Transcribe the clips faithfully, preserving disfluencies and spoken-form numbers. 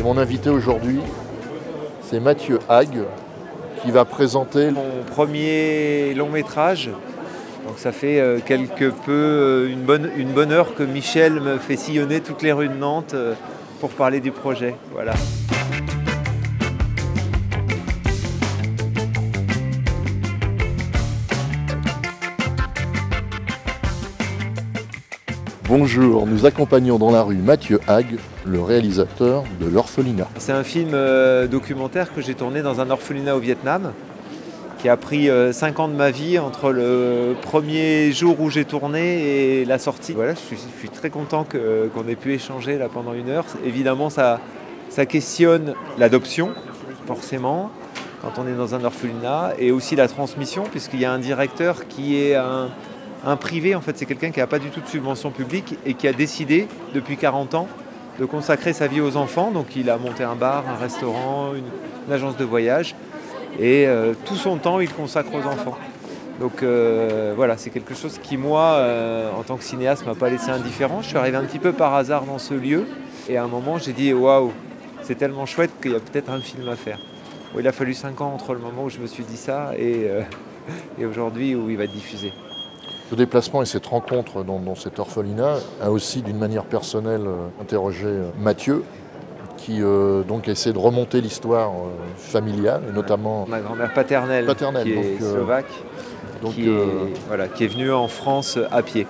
mon invité aujourd'hui, c'est Mathieu Hague, qui va présenter mon premier long métrage. Donc ça fait euh, quelque peu euh, une, bonne, une bonne heure que Michel me fait sillonner toutes les rues de Nantes euh, pour parler du projet. Voilà. Bonjour, nous accompagnons dans la rue Mathieu Hague, le réalisateur de L'Orphelinat. C'est un film euh, documentaire que j'ai tourné dans un orphelinat au Vietnam, qui a pris euh, cinq ans de ma vie entre le premier jour où j'ai tourné et la sortie. Voilà, je suis, je suis très content que, qu'on ait pu échanger là pendant une heure. Évidemment, ça, ça questionne l'adoption, forcément, quand on est dans un orphelinat, et aussi la transmission, puisqu'il y a un directeur qui est un, un privé. En fait, c'est quelqu'un qui n'a pas du tout de subvention publique et qui a décidé, depuis quarante ans, de consacrer sa vie aux enfants. Donc il a monté un bar, un restaurant, une, une agence de voyage. Et euh, tout son temps, il consacre aux enfants. Donc euh, voilà, c'est quelque chose qui, moi, euh, en tant que cinéaste, ne m'a pas laissé indifférent. Je suis arrivé un petit peu par hasard dans ce lieu. Et à un moment, j'ai dit, waouh, c'est tellement chouette qu'il y a peut-être un film à faire. Bon, il a fallu cinq ans entre le moment où je me suis dit ça et, euh, et aujourd'hui où il va être diffusé. Ce déplacement et cette rencontre dans, dans cet orphelinat a aussi, d'une manière personnelle, euh, interrogé euh, Mathieu, qui euh, donc essaie de remonter l'histoire euh, familiale, et notamment ma grand-mère paternelle, paternelle qui donc, est euh, slovaque, donc, qui, euh, est, voilà, qui est venue en France à pied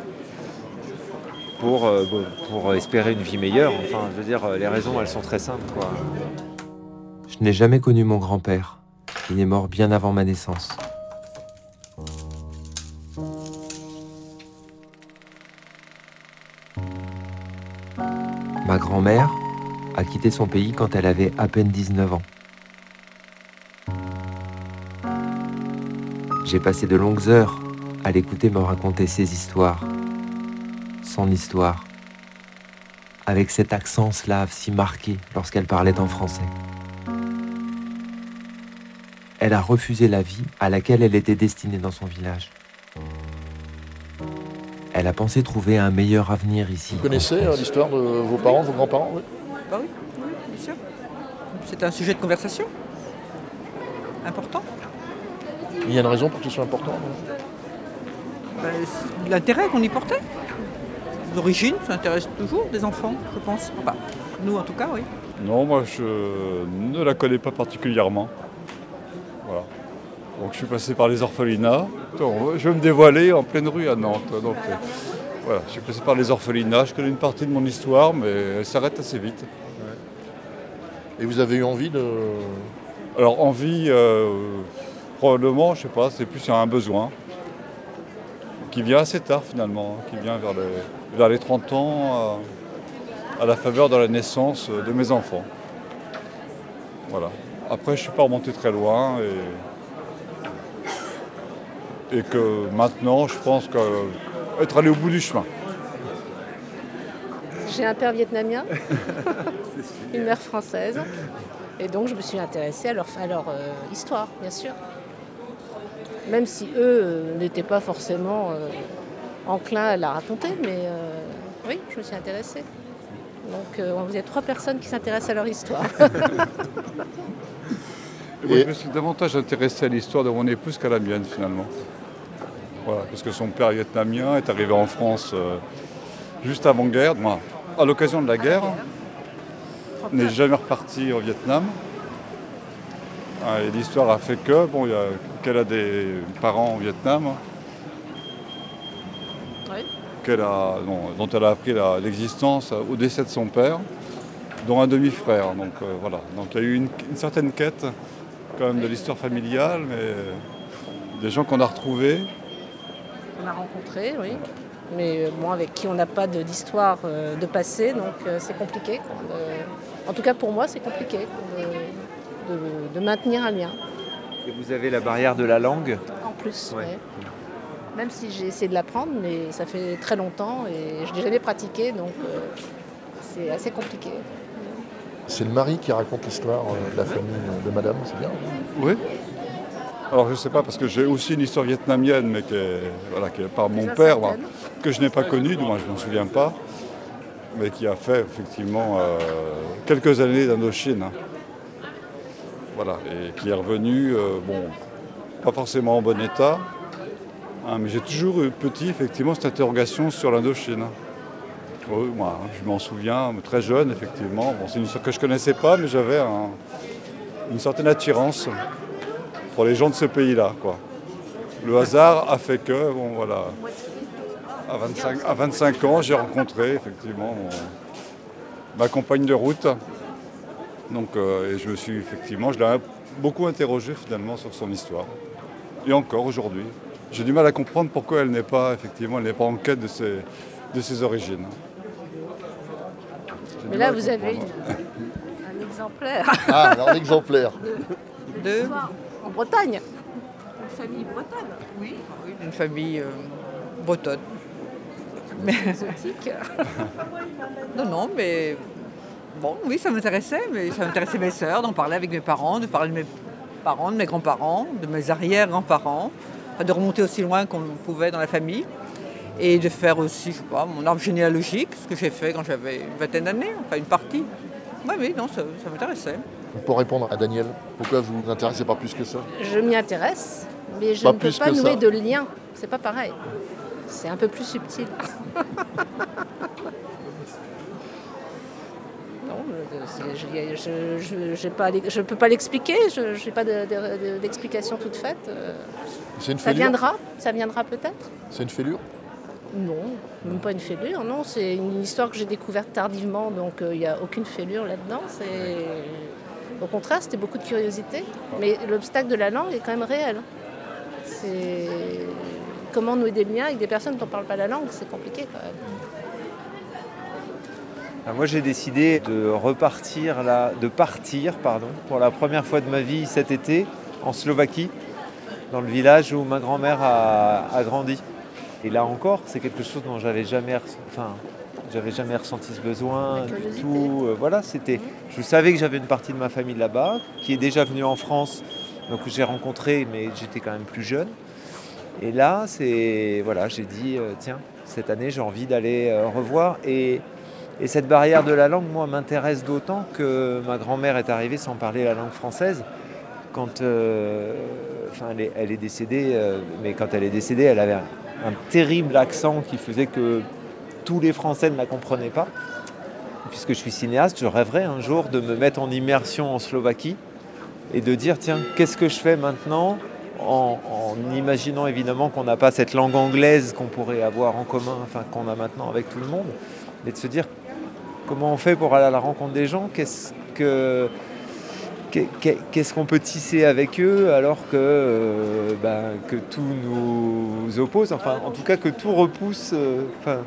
pour, euh, pour espérer une vie meilleure. Enfin, je veux dire, les raisons, elles sont très simples, quoi. Je n'ai jamais connu mon grand-père. Il est mort bien avant ma naissance. Ma grand-mère a quitté son pays quand elle avait à peine dix-neuf ans. J'ai passé de longues heures à l'écouter me raconter ses histoires, son histoire, avec cet accent slave si marqué lorsqu'elle parlait en français. Elle a refusé la vie à laquelle elle était destinée dans son village. Elle a pensé trouver un meilleur avenir ici. Vous connaissez euh, l'histoire de vos parents, de vos grands-parents, oui? Bah oui, oui, bien sûr. C'est un sujet de conversation important. Il y a une raison pour qu'il soit important, non? Bah, c'est l'intérêt qu'on y portait. L'origine, ça intéresse toujours des enfants, je pense. Enfin, nous en tout cas, oui. Non, moi je ne la connais pas particulièrement. Voilà. Donc je suis passé par les orphelinats. Donc, je vais me dévoiler en pleine rue à Nantes. Donc euh, voilà, je suis passé par les orphelinats. Je connais une partie de mon histoire, mais elle s'arrête assez vite. Et vous avez eu envie de... Alors envie, euh, probablement, je sais pas, c'est plus un besoin qui vient assez tard finalement, qui vient vers les, vers les trente ans, à, à la faveur de la naissance de mes enfants. Voilà. Après, je ne suis pas remonté très loin et, et que maintenant, je pense qu'être allé au bout du chemin. J'ai un père vietnamien, une mère française, et donc je me suis intéressée à leur, à leur euh, histoire, bien sûr. Même si eux euh, n'étaient pas forcément euh, enclins à la raconter, mais euh, oui, je me suis intéressée. Donc euh, vous êtes trois personnes qui s'intéressent à leur histoire. Et moi, je me suis davantage intéressé à l'histoire de mon épouse qu'à la mienne finalement. Voilà, parce que son père vietnamien est arrivé en France euh, juste avant-guerre. Moi, à l'occasion de la guerre, n'est jamais reparti au Vietnam. Et l'histoire a fait que, bon, il y a, qu'elle a des parents au Vietnam, Oui. qu'elle a, non, dont elle a appris la, l'existence au décès de son père, dont un demi-frère. Donc euh, voilà, donc il y a eu une, une certaine quête quand même de l'histoire familiale, mais euh, des gens qu'on a retrouvés. On a rencontré, oui, mais bon, avec qui on n'a pas de, d'histoire euh, de passé, donc euh, c'est compliqué. Euh, en tout cas pour moi, c'est compliqué de, de, de maintenir un lien. Et vous avez la barrière de la langue. En plus, Ouais. ouais. Même si j'ai essayé de l'apprendre, mais ça fait très longtemps et je ne l'ai jamais pratiqué, donc euh, c'est assez compliqué. C'est le mari qui raconte l'histoire euh, de la famille de madame, c'est bien? Oui. Alors je ne sais pas, parce que j'ai aussi une histoire vietnamienne, mais qui est, voilà, qui est par mon Déjà père, certaine. moi, que je n'ai pas connue, du moins je ne m'en souviens pas. mais qui a fait effectivement euh, quelques années d'Indochine. Voilà, et qui est revenu, euh, bon, pas forcément en bon état, hein, mais j'ai toujours eu petit, effectivement, cette interrogation sur l'Indochine. Oui, moi, je m'en souviens, très jeune, effectivement. Bon, c'est une histoire que je ne connaissais pas, mais j'avais un, une certaine attirance pour les gens de ce pays-là, quoi. Le hasard a fait que, bon, voilà, à vingt-cinq, à vingt-cinq ans, j'ai rencontré, effectivement, mon, ma compagne de route. Donc, euh, et je me suis effectivement, je l'ai beaucoup interrogée finalement sur son histoire. Et encore aujourd'hui, j'ai du mal à comprendre pourquoi elle n'est pas effectivement, elle n'est pas en quête de ses, de ses origines. J'ai Mais du là, mal à vous avez comprendre. une- un exemplaire Ah, alors l'exemplaire. De, en Bretagne. Une famille bretonne. oui, oui, d'une famille euh, bretonne. Exotique. Non, non, mais bon, oui, ça m'intéressait, mais ça m'intéressait mes sœurs, d'en parler avec mes parents, de parler de mes parents, de mes grands-parents, de mes arrière-grands-parents, enfin, de remonter aussi loin qu'on pouvait dans la famille, et de faire aussi, je sais pas, mon arbre généalogique, ce que j'ai fait quand j'avais une vingtaine d'années, enfin une partie. Oui, oui, non, ça, ça m'intéressait. Pour répondre à Daniel, pourquoi vous vous intéressez pas plus que ça? Je m'y intéresse, mais je Pas ne peux plus pas que nouer ça. de lien. C'est pas pareil. C'est un peu plus subtil. Non, je- je- je je- j'ai pas l'ex- je peux pas l'expliquer. Je n'ai pas de- de- de- d'explication toute faite. Euh, C'est une Ça fêlure? viendra, ça viendra peut-être. C'est une fêlure? Non, même pas une fêlure. Non, c'est une histoire que j'ai découverte tardivement, donc il n'y a aucune fêlure là-dedans. C'est... Au contraire, c'était beaucoup de curiosité. Mais l'obstacle de la langue est quand même réel. C'est... Comment nouer des liens avec des personnes dont on ne parle pas la langue, c'est compliqué quand même. Alors moi j'ai décidé de repartir là, de partir pardon, pour la première fois de ma vie cet été en Slovaquie, dans le village où ma grand-mère a, a grandi. Et là encore, c'est quelque chose dont j'avais jamais, res- enfin, j'avais jamais ressenti ce besoin La du curiosité. tout. Euh, voilà, c'était. Je savais que j'avais une partie de ma famille là-bas, qui est déjà venue en France, donc que j'ai rencontré, mais j'étais quand même plus jeune. Et là, c'est voilà, j'ai dit euh, tiens, cette année j'ai envie d'aller euh, revoir. Et, et cette barrière de la langue, moi, m'intéresse d'autant que ma grand-mère est arrivée sans parler la langue française. Quand, euh, enfin, elle est, elle est décédée, euh, mais quand elle est décédée, elle avait un, un terrible accent qui faisait que tous les Français ne la comprenaient pas. Puisque je suis cinéaste, je rêverais un jour de me mettre en immersion en Slovaquie et de dire tiens, qu'est-ce que je fais maintenant en, en imaginant évidemment qu'on n'a pas cette langue anglaise qu'on pourrait avoir en commun, enfin qu'on a maintenant avec tout le monde, mais de se dire comment on fait pour aller à la rencontre des gens, qu'est-ce que qu'est-ce qu'on peut tisser avec eux alors que, euh, ben, que tout nous oppose, enfin en tout cas que tout repousse, euh, enfin,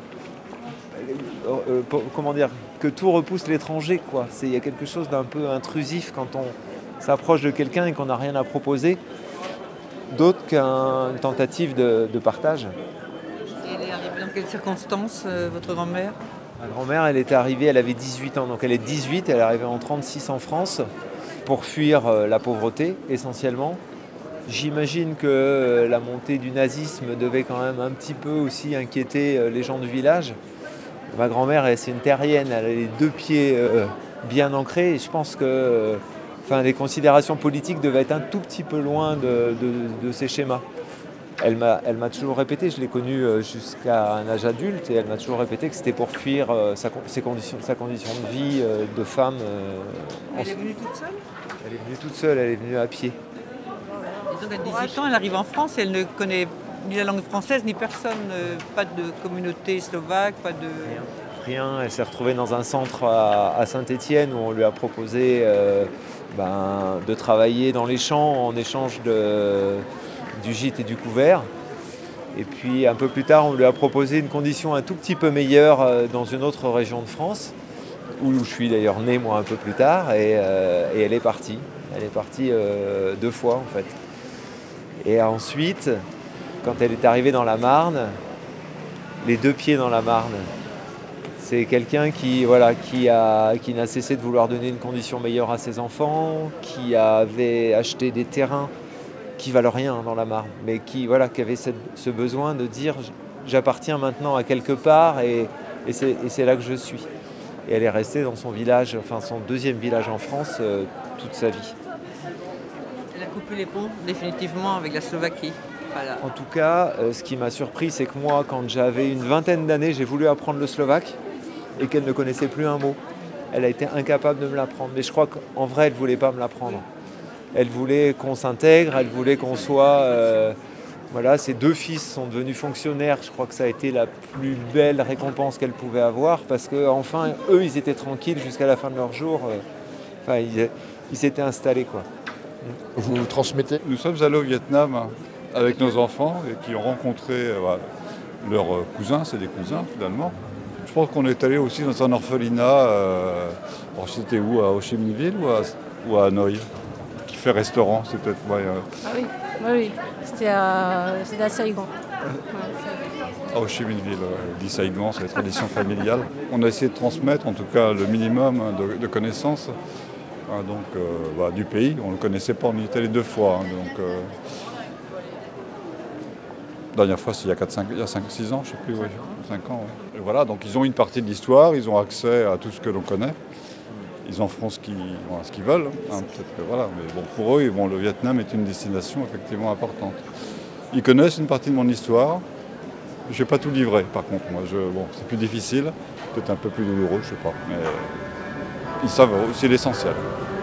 euh, euh, comment dire, que tout repousse l'étranger, quoi. Il y a quelque chose d'un peu intrusif quand on s'approche de quelqu'un et qu'on n'a rien à proposer, d'autre qu'une tentative de, de partage. Et elle est arrivée dans quelles circonstances, euh, votre grand-mère? Ma grand-mère, elle était arrivée, elle avait dix-huit ans, donc elle est dix-huit, elle est arrivée en trente-six en France pour fuir euh, la pauvreté essentiellement. J'imagine que euh, la montée du nazisme devait quand même un petit peu aussi inquiéter euh, les gens du village. Ma grand-mère, elle, c'est une terrienne, elle a les deux pieds euh, bien ancrés et je pense que euh, enfin, les considérations politiques devaient être un tout petit peu loin de, de, de ces schémas. Elle m'a, elle m'a toujours répété, je l'ai connue euh, jusqu'à un âge adulte, et elle m'a toujours répété que c'était pour fuir euh, sa, ses conditions, sa condition de vie euh, de femme. euh, en- Elle est venue toute seule? Elle est venue toute seule, elle est venue à pied. Et donc à dix-huit ans, elle arrive en France et elle ne connaît ni la langue française, ni personne, euh, pas de communauté slovaque, pas de... Rien, elle s'est retrouvée dans un centre à, à Saint-Étienne où on lui a proposé euh, ben, de travailler dans les champs en échange de, du gîte et du couvert. Et puis un peu plus tard, on lui a proposé une condition un tout petit peu meilleure euh, dans une autre région de France, où je suis d'ailleurs né moi un peu plus tard, et, euh, et elle est partie. Elle est partie euh, deux fois en fait. Et ensuite, quand elle est arrivée dans la Marne, les deux pieds dans la Marne, c'est quelqu'un qui, voilà, qui, a, qui n'a cessé de vouloir donner une condition meilleure à ses enfants, qui avait acheté des terrains qui valent rien dans la Marne, mais qui, voilà, qui avait cette, ce besoin de dire j'appartiens maintenant à quelque part et, et, c'est, et c'est là que je suis. Et elle est restée dans son village, enfin son deuxième village en France, euh, toute sa vie. Elle a coupé les ponts définitivement avec la Slovaquie. Voilà. En tout cas, euh, ce qui m'a surpris, c'est que moi, quand j'avais une vingtaine d'années, j'ai voulu apprendre le slovaque et qu'elle ne connaissait plus un mot. Elle a été incapable de me l'apprendre. Mais je crois qu'en vrai, elle ne voulait pas me l'apprendre. Elle voulait qu'on s'intègre, elle voulait qu'on soit... Euh, voilà, ses deux fils sont devenus fonctionnaires. Je crois que ça a été la plus belle récompense qu'elle pouvait avoir parce qu'enfin, eux, ils étaient tranquilles jusqu'à la fin de leur jour. Euh, enfin, ils, ils s'étaient installés, quoi. Vous transmettez? Nous sommes allés au Vietnam avec nos enfants et qui ont rencontré euh, voilà, leurs euh, cousins, c'est des cousins finalement. Je pense qu'on est allé aussi dans un orphelinat, euh, alors c'était où, à Ho Chi Minh Ville ou à, ou à Hanoï, qui fait restaurant, c'est peut-être moyen. Ah oui, oui, oui. C'était à, c'était à Saigon. Ouais, À Ho Chi Minh Ville, ouais. Dit Saigon, c'est la tradition familiale. On a essayé de transmettre en tout cas le minimum de, de connaissances hein, donc, euh, bah, du pays. On ne le connaissait pas, on y est allé deux fois. Hein, donc, euh, la dernière fois, c'est il y a quatre, cinq, il y a cinq six ans, je ne sais plus, ouais, cinq ans. Ouais. Et voilà, donc ils ont une partie de l'histoire, ils ont accès à tout ce que l'on connaît. Ils en feront ce qu'ils, voilà, ce qu'ils veulent. Hein, peut-être que, voilà. Mais bon, pour eux, bon, le Vietnam est une destination effectivement importante. Ils connaissent une partie de mon histoire. Je ne vais pas tout livrer, par contre. Moi, je, bon, c'est plus difficile, peut-être un peu plus douloureux, je ne sais pas. Mais ils savent aussi l'essentiel.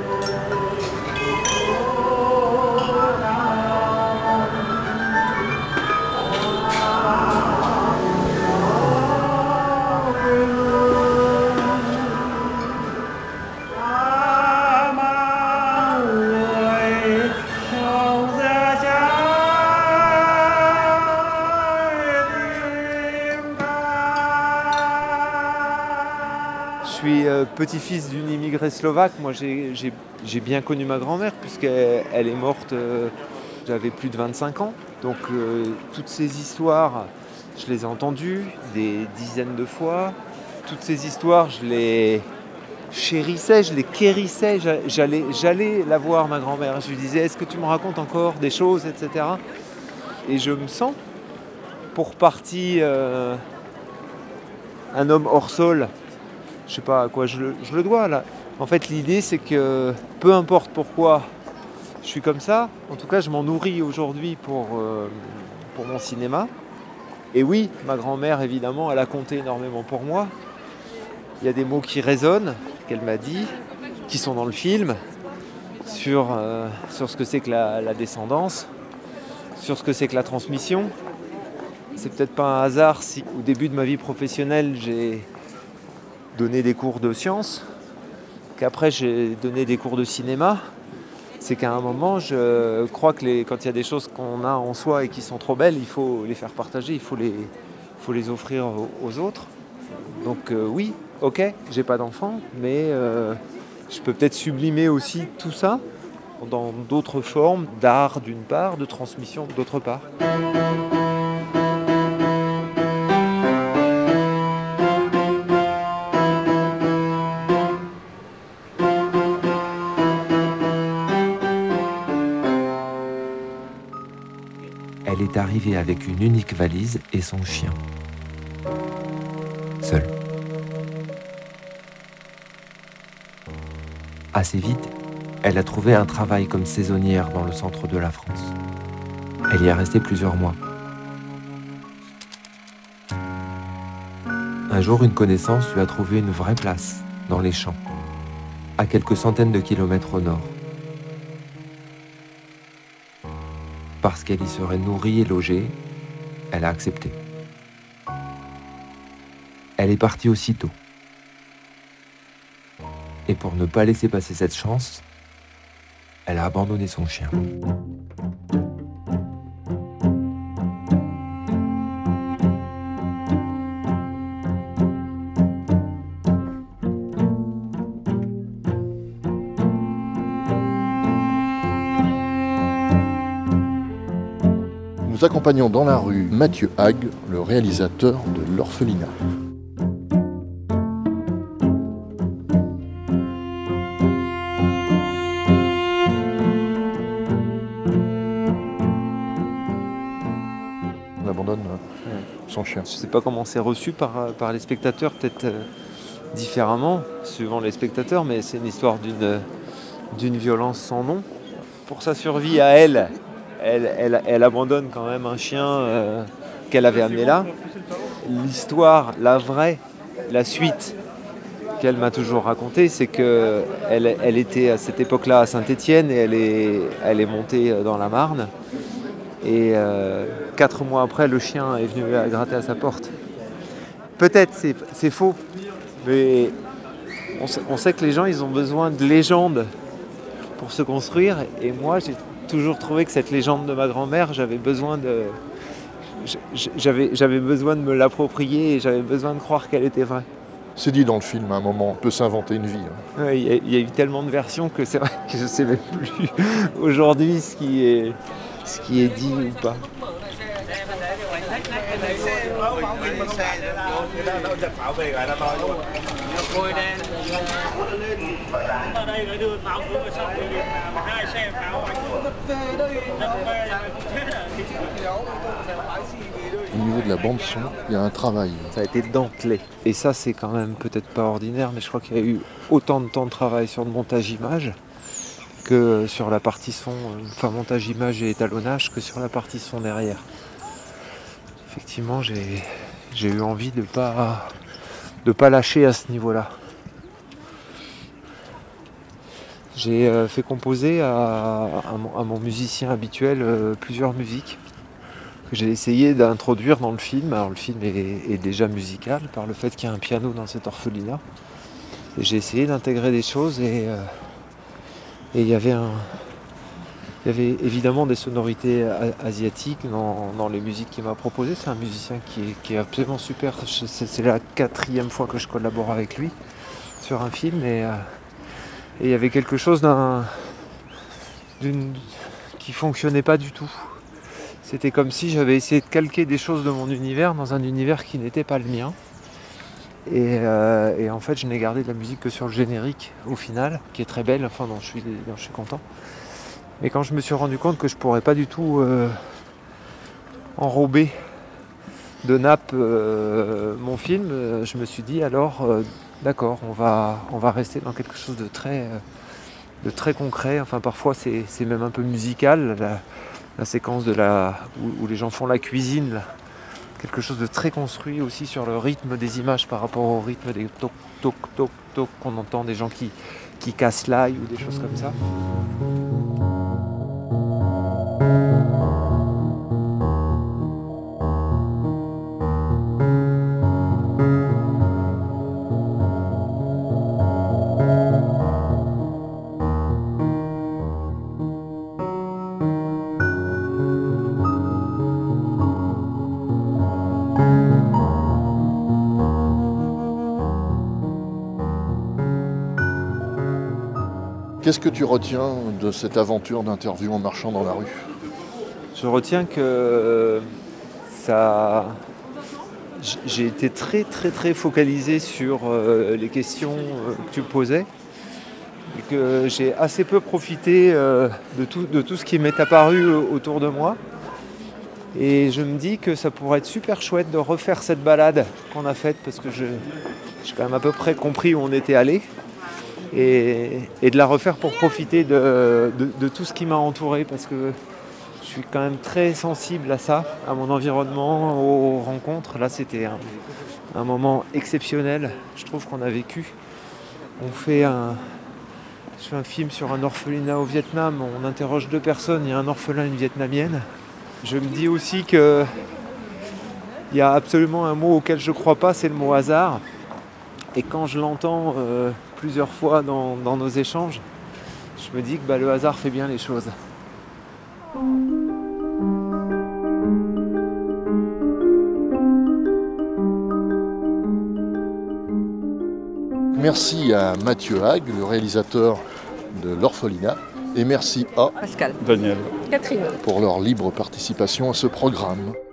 Je suis euh, petit-fils d'une immigrée slovaque. Moi, j'ai, j'ai, j'ai bien connu ma grand-mère puisqu'elle elle est morte, euh, j'avais plus de vingt-cinq ans. Donc, euh, toutes ces histoires, je les ai entendues des dizaines de fois. Toutes ces histoires, je les chérissais, je les quérissais. J'allais, j'allais la voir, ma grand-mère. Je lui disais, est-ce que tu me racontes encore des choses, et cetera. Et je me sens, pour partie, euh, un homme hors sol. Je sais pas à quoi je le, je le dois là. En fait, l'idée, c'est que peu importe pourquoi je suis comme ça, en tout cas, je m'en nourris aujourd'hui pour, euh, pour mon cinéma. Et oui, ma grand-mère, évidemment, elle a compté énormément pour moi. Il y a des mots qui résonnent, qu'elle m'a dit, qui sont dans le film, sur, euh, sur ce que c'est que la, la descendance, sur ce que c'est que la transmission. C'est peut-être pas un hasard si, au début de ma vie professionnelle, j'ai donné des cours de sciences, qu'après j'ai donné des cours de cinéma. C'est qu'à un moment, je crois que les, quand il y a des choses qu'on a en soi et qui sont trop belles, il faut les faire partager, il faut les, faut les offrir aux, aux autres. Donc euh, oui, ok, j'ai pas d'enfant, mais euh, je peux peut-être sublimer aussi tout ça dans d'autres formes d'art d'une part, de transmission d'autre part. Elle est arrivée avec une unique valise et son chien. Seule. Assez vite, elle a trouvé un travail comme saisonnière dans le centre de la France. Elle y est restée plusieurs mois. Un jour, une connaissance lui a trouvé une vraie place dans les champs, à quelques centaines de kilomètres au nord. Parce qu'elle y serait nourrie et logée, elle a accepté. Elle est partie aussitôt. Et pour ne pas laisser passer cette chance, elle a abandonné son chien. Nous accompagnons dans la rue Mathieu Hague, le réalisateur de l'orphelinat. On abandonne son chien. Je ne sais pas comment c'est reçu par, par les spectateurs, peut-être euh, différemment, suivant les spectateurs, mais c'est une histoire d'une, d'une violence sans nom. Pour sa survie à elle, elle, elle, elle abandonne quand même un chien euh, qu'elle avait amené là. L'histoire, la vraie, la suite qu'elle m'a toujours racontée, c'est qu'elle elle était à cette époque-là à Saint-Étienne et elle est, elle est montée dans la Marne. Et euh, quatre mois après, le chien est venu à gratter à sa porte. Peut-être, c'est, c'est faux, mais on sait, on sait que les gens, ils ont besoin de légendes pour se construire. Et moi, j'ai toujours trouvé que cette légende de ma grand-mère, j'avais besoin de, j'avais, j'avais besoin de me l'approprier et j'avais besoin de croire qu'elle était vraie. C'est dit dans le film, à un moment, on peut s'inventer une vie. Il ouais, y, y a eu tellement de versions que c'est vrai que je ne sais même plus aujourd'hui ce qui est, ce qui est dit ou pas. Au niveau de la bande son, il y a un travail. Ça a été dentelé. Et ça, c'est quand même peut-être pas ordinaire, mais je crois qu'il y a eu autant de temps de travail sur le montage image que sur la partie son, enfin montage image et étalonnage, que sur la partie son derrière. Effectivement, j'ai, j'ai eu envie de pas, de pas lâcher à ce niveau-là. J'ai euh, fait composer à, à, mon, à mon musicien habituel euh, plusieurs musiques que j'ai essayé d'introduire dans le film. Alors le film est, est déjà musical par le fait qu'il y a un piano dans cet orphelinat. Et j'ai essayé d'intégrer des choses et euh, et il y avait un, il y avait évidemment des sonorités asiatiques dans, dans les musiques qu'il m'a proposées. C'est un musicien qui est, qui est absolument super. C'est, c'est la quatrième fois que je collabore avec lui sur un film et, euh, et il y avait quelque chose d'un, d'une, qui fonctionnait pas du tout. C'était comme si j'avais essayé de calquer des choses de mon univers dans un univers qui n'était pas le mien. Et, euh, et en fait, je n'ai gardé de la musique que sur le générique, au final, qui est très belle, enfin, dont je suis, dont je suis content. Mais quand je me suis rendu compte que je ne pourrais pas du tout euh, enrober de nappe euh, mon film, euh, je me suis dit alors, euh, d'accord, on va, on va rester dans quelque chose de très, euh, de très concret. Enfin, parfois, c'est, c'est même un peu musical, la, la séquence de la, où, où les gens font la cuisine, là. Quelque chose de très construit aussi sur le rythme des images par rapport au rythme des toc toc toc toc qu'on entend, des gens qui, qui cassent l'ail ou des choses comme ça. Qu'est-ce que tu retiens de cette aventure d'interview en marchant dans la rue ? Je retiens que ça, j'ai été très très très focalisé sur les questions que tu posais et que j'ai assez peu profité de tout, de tout ce qui m'est apparu autour de moi. Et je me dis que ça pourrait être super chouette de refaire cette balade qu'on a faite parce que je, j'ai quand même à peu près compris où on était allé. Et, et de la refaire pour profiter de, de, de tout ce qui m'a entouré parce que je suis quand même très sensible à ça, à mon environnement, aux rencontres. Là, c'était un, un moment exceptionnel, je trouve, qu'on a vécu. On fait un, je fais un film sur un orphelinat au Vietnam, on interroge deux personnes, il y a un orphelin et une Vietnamienne. Je me dis aussi qu'il y a absolument un mot auquel je ne crois pas, c'est le mot hasard. Et quand je l'entends euh, plusieurs fois dans, dans nos échanges, je me dis que bah, le hasard fait bien les choses. Merci à Mathieu Hague, le réalisateur de l'orphelinat, et merci à Pascal, Daniel, Catherine. pour leur libre participation à ce programme.